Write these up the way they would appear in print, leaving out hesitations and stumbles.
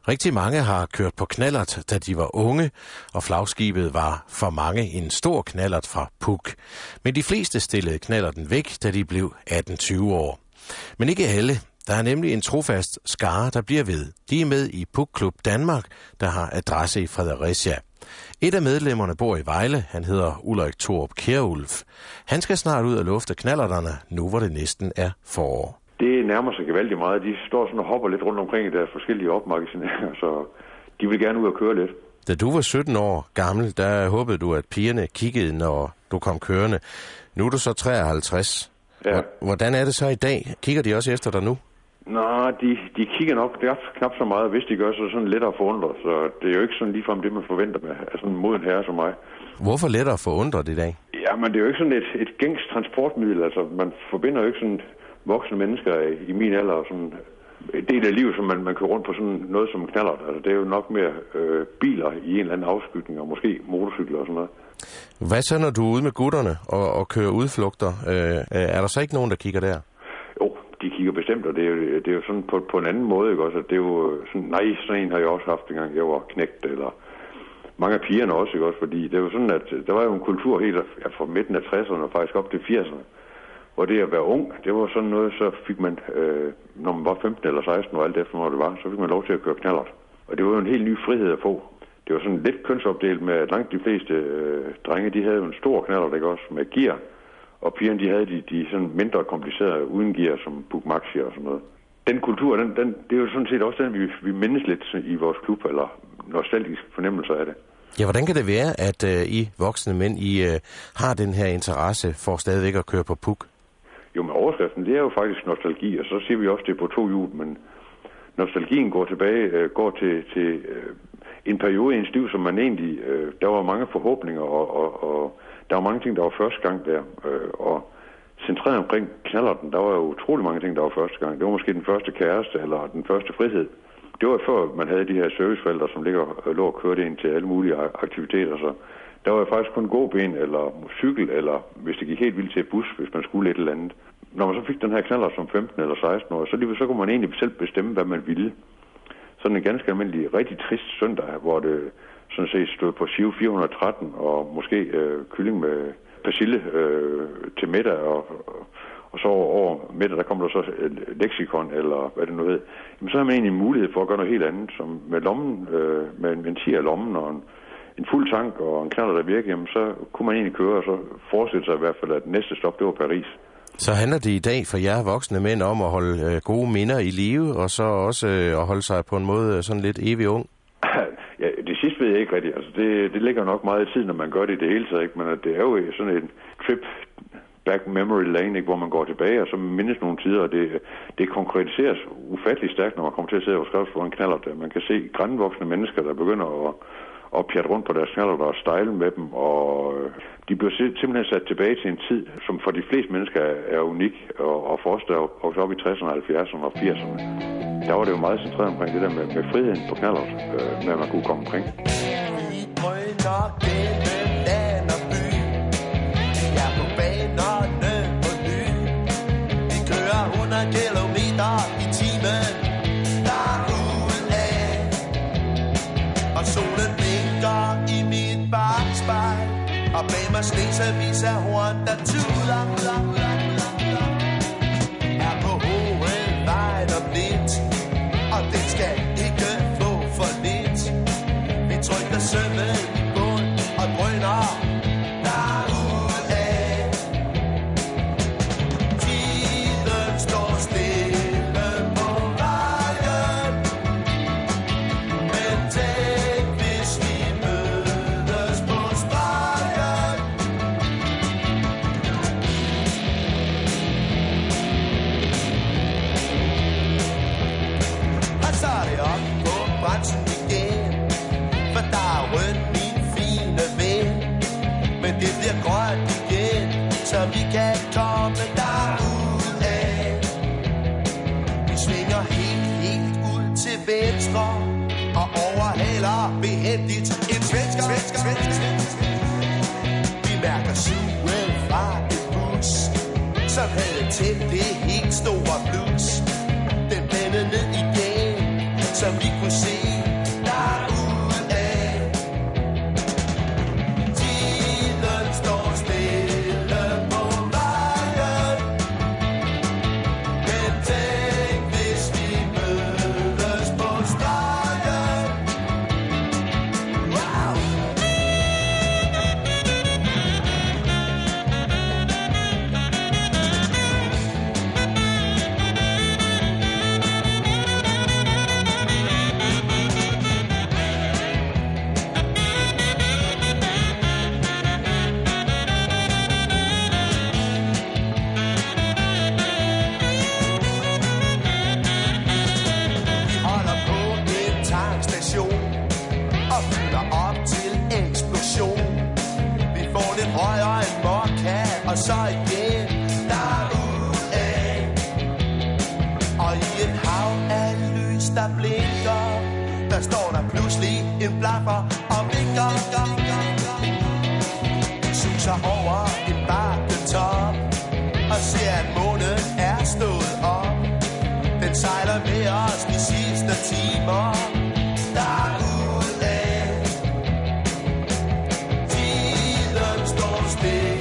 Rigtig mange har kørt på knallert, da de var unge, og flagskibet var for mange en stor knallert fra Puk. Men de fleste stillede knallerten væk, da de blev 18-20 år. Men ikke alle. Der er nemlig en trofast skare, der bliver ved. De er med i Puk Klub Danmark, der har adresse i Fredericia. Et af medlemmerne bor i Vejle. Han hedder Ulrik Thorup Kjærulf. Han skal snart ud og lufte knallerterne, nu hvor det næsten er forår. Det nærmer sig gevaldigt meget. De står sådan og hopper lidt rundt omkring i deres forskellige opmagasineringer, så de vil gerne ud og køre lidt. Da du var 17 år gammel, der håbede du, at pigerne kiggede, når du kom kørende. Nu er du så 53. Ja. Hvordan er det så i dag? Kigger de også efter dig nu? Nå, de kigger nok knap så meget. Hvis de gør, så sådan lettere forundret. Så det er jo ikke sådan ligefrem det, man forventer med sådan en moden herre som mig. Hvorfor lettere forundret i dag? Ja, men det er jo ikke sådan et gængs transportmiddel. Altså, man forbinder jo ikke sådan voksne mennesker i min alder sådan en del af livet, som man kører rundt på sådan noget som knallert. Altså, det er jo nok mere biler i en eller anden afskygning, og måske motorcykler og sådan noget. Hvad så, når du er ude med gutterne og kører udflugter? Er der så ikke nogen, der kigger der? Jo, de kigger bestemt, og det er jo sådan på en anden måde, ikke også? Det er jo sådan, nej, sådan en har jeg også haft, dengang jeg var knægt, eller mange af pigerne også, ikke også? Fordi det er jo sådan, at der var jo en kultur helt fra midten af 60'erne og faktisk op til 80'erne. Og det at være ung, det var sådan noget, så fik man, når man var 15 eller 16 og alt efter, når det var, så fik man lov til at køre knallert. Og det var jo en helt ny frihed at få. Det var sådan lidt kønsopdelt med, at langt de fleste drenge, de havde jo en stor knallert, ikke også, med gear. Og pigerne, de havde de sådan mindre komplicerede uden gear, som Puk Maxi og sådan noget. Den kultur, det er jo sådan set også den, vi mindes lidt i vores klub, eller nostalgisk fornemmelse af det. Ja, hvordan kan det være, at I voksne mænd, I har den her interesse for stadigvæk at køre på Puk? Jo, men overskriften, det er jo faktisk nostalgi, og så siger vi også, det på 2 hjul, men nostalgien går til en periode i ens liv, som man egentlig, der var mange forhåbninger, og der var mange ting, der var første gang der, og centreret omkring knallerten, der var jo utrolig mange ting, der var første gang. Det var måske den første kæreste, eller den første frihed. Det var før, man havde de her serviceforældre, som lå og kørte ind til alle mulige aktiviteter, så der var faktisk kun gåben, eller cykel, eller hvis det gik helt vildt til bus, hvis man skulle et eller andet. Når man så fik den her knallert som 15 eller 16 år, så kunne man egentlig selv bestemme, hvad man ville. Sådan en ganske almindelig, rigtig trist søndag, hvor det sådan set stod på Giro 413, og måske kylling med persille til middag, og så over middag, der kom der så leksikon, eller hvad det nu hed. Jamen, så har man egentlig mulighed for at gøre noget helt andet, som med lommen, med en ventil af lommen, og en fuld tank og en knallert, der virker, jamen, så kunne man egentlig køre, og så forestille sig i hvert fald, at næste stop, det var Paris. Så handler det i dag for jer voksne mænd om at holde gode minder i live, og så også at holde sig på en måde sådan lidt evig ung? Ja, det sidste ved jeg ikke rigtigt. Altså, det ligger nok meget i tiden, når man gør det i det hele taget, ikke? Men det er jo sådan en trip back memory lane, ikke? Hvor man går tilbage, og så mindes nogle tider, og det konkretiseres ufatteligt stærkt, når man kommer til at sidde og skrive for en knallert. Man kan se grænvoksne mennesker, der begynder at pjatte rundt på deres knallert og style med dem, og de bliver simpelthen sat tilbage til en tid, som for de fleste mennesker er unik, og for os, der er op i 60'erne, 70'erne og 80'erne, der var det jo meget centreret omkring det der med friheden på knallert, med at man kunne komme omkring. Vi drøner gennem land og by, vi er på banerne på ny, vi kører 100 kilometer i timen, derudad, og solen blinker i mit bagspejl, og bag mig snesevis af horn, der tuder, er på hovedvejen og blidt, og den skal ikke få for lidt. Vi trykker sømmen i bund og drøner derudad. Tiden står stille på vejen, men tænk, hvis vi mødes på stregen. Og så er det op på bremsen igen, for der er rødt, min fine ven. Men det bliver grønt igen, så vi kan komme derudad. Vi svinger helt ud til venstre, og overhaler behændigt en svensker. Vi mærker suget fra et bus, som havde tændt det helt store blus. Den blændede ned igen, som vi kunne se derudad. Tiden står stille på vejen, men tænk hvis vi mødes på stregen. Wow! Og så igen derudad. Og i et hav af lys, der blinker, der står der pludselig en blaffer og vinker. Suser over en bakketop og ser, at månen er stået op. Den sejler med os de sidste timer derudad. Tiden står stille.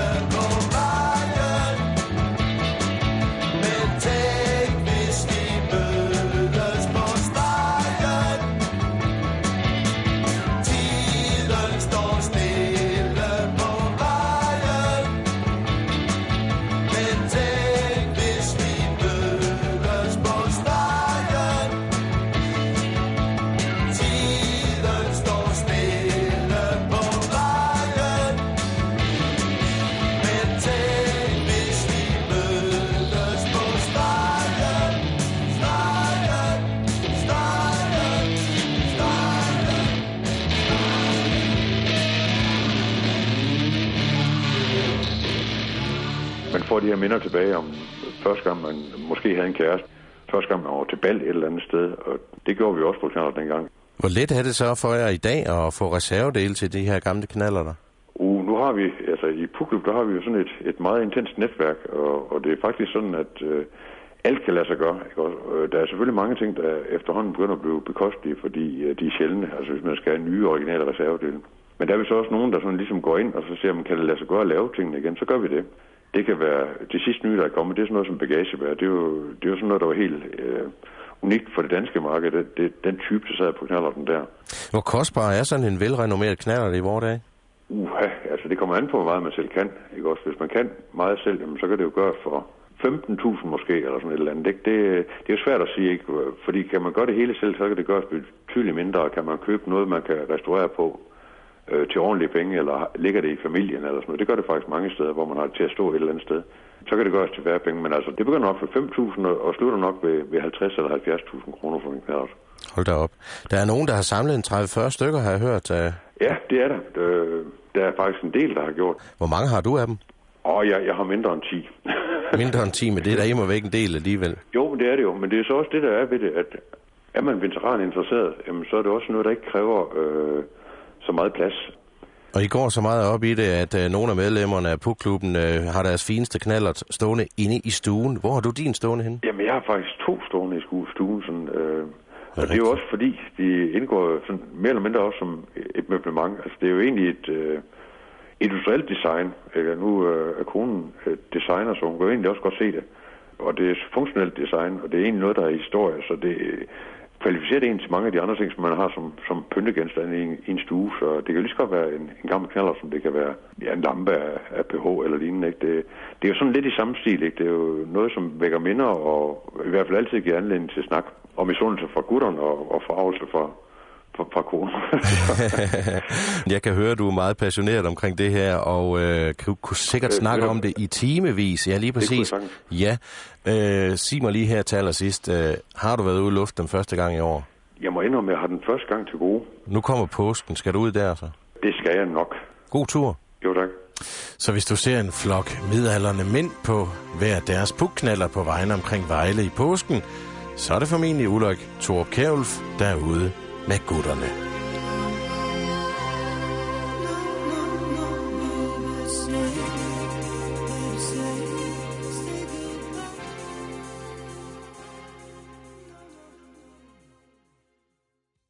Man får de her minder tilbage om første gang, man måske havde en kæreste. Første gang, man var til bal et eller andet sted, og det gjorde vi også på knallert dengang. Hvor let er det så for jer i dag at få reservedele til de her gamle knallerter? Nu har vi, altså i Pukklub, der har vi jo sådan et meget intenst netværk, og det er faktisk sådan, at alt kan lade sig gøre. Ikke? Der er selvfølgelig mange ting, der efterhånden begynder at blive bekostelige, fordi de er sjældne, altså hvis man skal have nye originale reservedele. Men der er så også nogen, der sådan ligesom går ind og så siger, man kan det lade sig gøre at lave tingene igen, så gør vi det. Det kan være det sidste nye, der er kommet. Det er sådan noget som bagagebær. Det er jo sådan noget, der var helt unikt for det danske marked. Det er den type, der sad på knallerten der. Hvor kostbar er sådan en velrenommeret knallert i vore dage? Altså det kommer an på, hvor meget man selv kan. Ikke også? Hvis man kan meget selv, jamen, så kan det jo gøres for 15.000 måske, eller sådan et eller andet. Det er jo svært at sige, ikke? Fordi kan man gøre det hele selv, så kan det gøres betydeligt mindre. Kan man købe noget, man kan restaurere på til ordentlige penge, eller ligger det i familien, eller sådan noget. Det gør det faktisk mange steder, hvor man har det til at stå et eller andet sted. Så kan det gøres til færre penge, men altså, det begynder nok for 5.000 og slutter nok ved 50 eller 70.000 kroner for en knallert. Hold da op. Der er nogen, der har samlet en 30-40 stykker, har jeg hørt. Ja, det er der. Der er faktisk en del, der har gjort. Hvor mange har du af dem? Jeg har mindre end 10. Mindre end 10, men det er der imod væk en del alligevel. Jo, men det er det jo. Men det er så også det, der er ved det, at er man veteraninteresseret, jamen, så er det også noget, der ikke kræver så meget plads. Og I går så meget op i det, at nogle af medlemmerne af Pukklubben har deres fineste knallert stående inde i stuen. Hvor har du din stående henne? Jamen, jeg har faktisk 2 stående i stuen. Sådan, og det er jo også fordi, de indgår sådan, mere eller mindre også som et møblement. Altså, det er jo egentlig et industrielt design. Nu er konen designer, så hun kan jo egentlig også godt se det. Og det er funktionelt design, og det er egentlig noget, der er historie, så det kvalificerer det en til mange af de andre ting, som man har som pyntegenstande i en stue. Så det kan jo lige så godt være en gammel knallert, som det kan være en lampe af PH eller lignende. Ikke? Det er jo sådan lidt i samme stil. Ikke? Det er jo noget, som vækker minder, og i hvert fald altid giver anledning til snak om misundelse fra gutterne og forarvelse fra konen. Jeg kan høre, at du er meget passioneret omkring det her, og kunne sikkert snakke om det i timevis. Ja, lige præcis. Ja. Sig mig lige her til allersidst. Har du været ude i luften første gang i år? Jeg må indrømme, at jeg har den første gang til gode. Nu kommer påsken. Skal du ud der så? Det skal jeg nok. God tur. Jo, tak. Så hvis du ser en flok midaldrende mænd på hver deres pukknaller på vejen omkring Vejle i påsken, så er det formentlig Ulrik Thorup Kjærulf derude med gutterne.